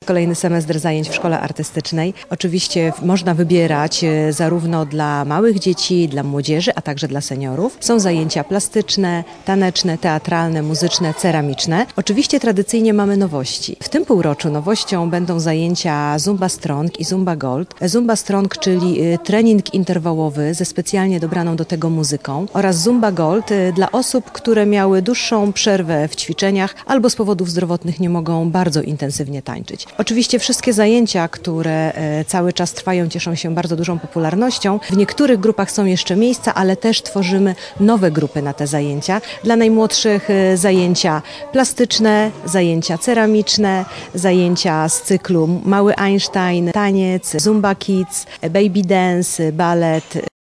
kolejny semestr zajęć w szkole artystycznej. Oczywiście można wybierać zarówno dla małych dzieci, dla młodzieży, a także dla seniorów. Są zajęcia plastyczne, taneczne, teatralne, muzyczne, ceramiczne. Oczywiście tradycyjnie mamy nowości. W tym półroczu nowością będą zajęcia Zumba Strong i Zumba Gold. Zumba Strong, czyli trening interwałowy ze specjalnie dobraną do tego muzyką, oraz Zumba Gold dla osób, które miały dłuższą przerwę w ćwiczeniach albo z powodów zdrowotnych nie mogą bardzo intensywnie tańczyć. Oczywiście wszystkie zajęcia, które cały czas trwają, cieszą się bardzo dużą popularnością. W niektórych grupach są jeszcze miejsca, ale też tworzymy nowe grupy na te zajęcia. Dla najmłodszych zajęcia plastyczne, zajęcia ceramiczne, zajęcia z cyklu Mały Einstein, taniec, Zumba Kids, baby dance, balet.